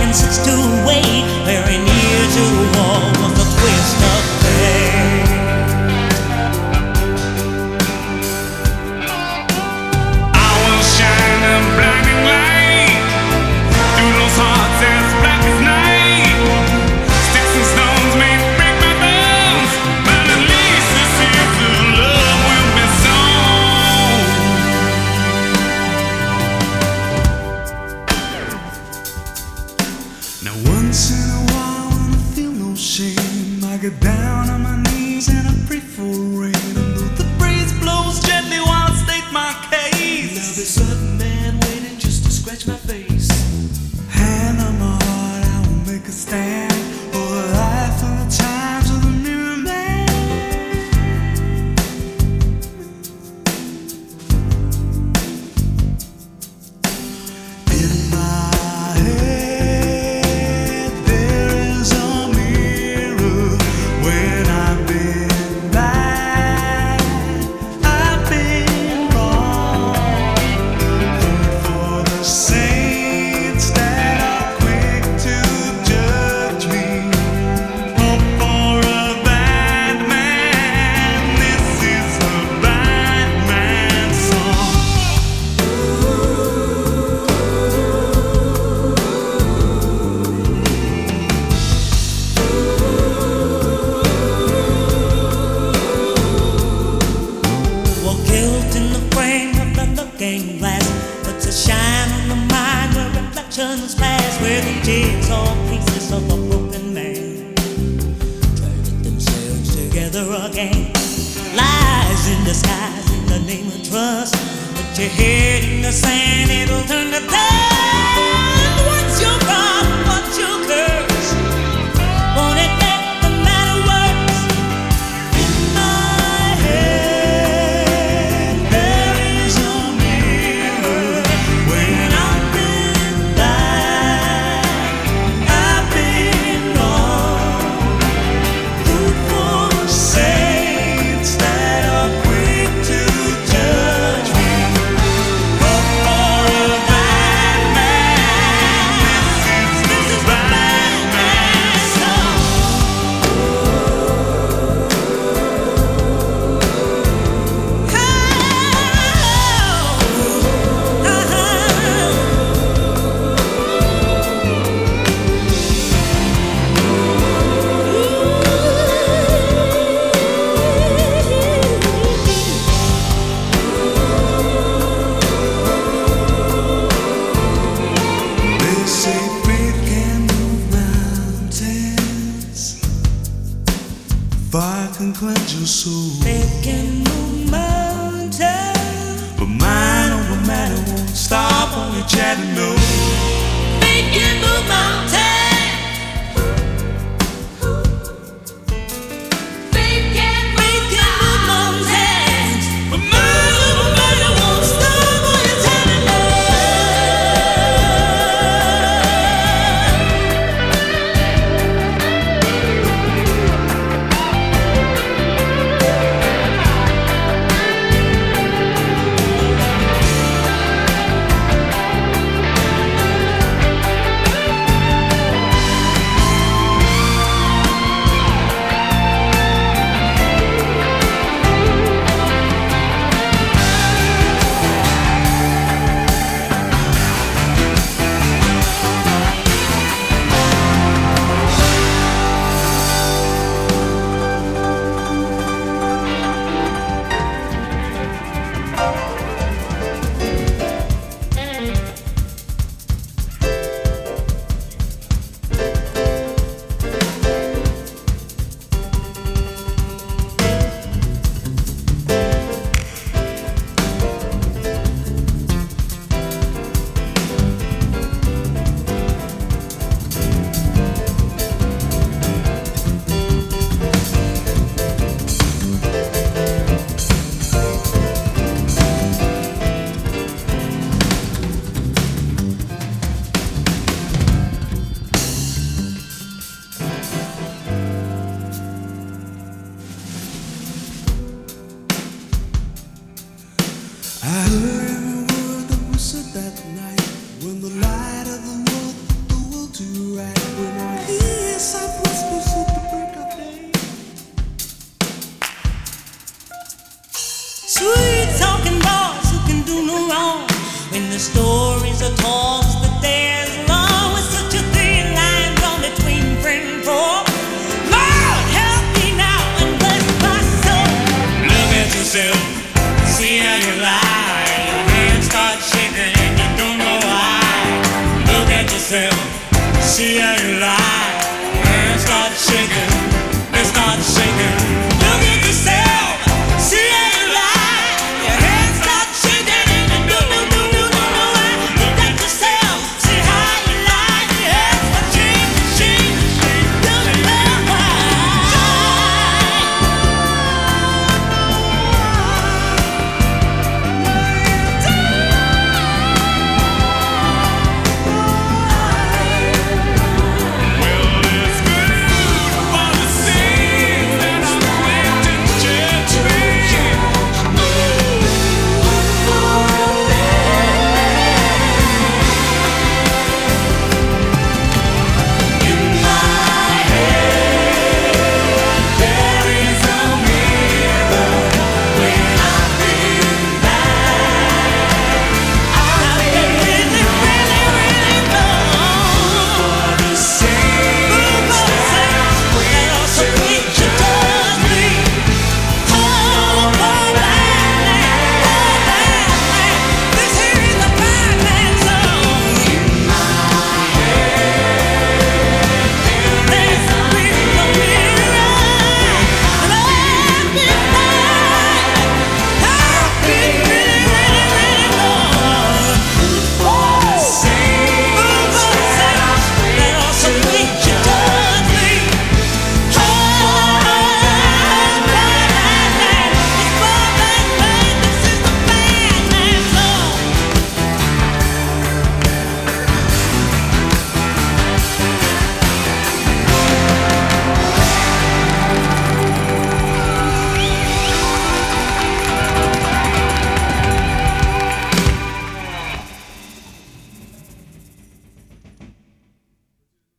sits to wait, very near to all of the twist of fate. I will shine a blinding light through those hearts as black as night. Sticks and stones may break my bones, but at least the seeds of love will be sown. Now once in a while when I feel no shame, I get down on my knees and I pray for rain. And though the breeze blows gently while I state my case, There'll be certain man waiting just to scratch my face. hand on my heart, I will make a stand for the life and the times of the mirror man. In my head there is a mirror. When I've been right, I've been wrong. For the saints that are quick to judge me, hope for a bad man. This is a bad man's song. Well, guilt in the frame of the looking glass puts a shine on the mind where reflections pass, where the jigsaw pieces of a broken man try to put themselves together again. Lies in disguise in the name of trust. Put your head in the sand, it'll turn to dust. What's your problem? What's your curse? Won't it make the matter worse? In my head there is a mirror. When I've been right, I've been wrong. Look for the saints that are quick to judge me. Hope for a bad man. This is the bad man's song. They say faith can move mountains, fire can cleanse your soul. Faith can move mountains. But mine, oh, my matter won't stop on your chatting no. Faith can move mountains. Faith can move mountains. But mine, oh, my matter won't stop on your telling I heard every word that was said that night when the light of the world to right when I hear soft whispers at the break of day. Sweet talking boys who can do no wrong. When the stories are told, the day is long. With such a thin line drawn between friend and foe. Lord, help me now and bless my soul. Look at yourself, see how you lie. Your hands start shaking and you don't know why. Look at yourself, see how you lie. Your hands start shaking.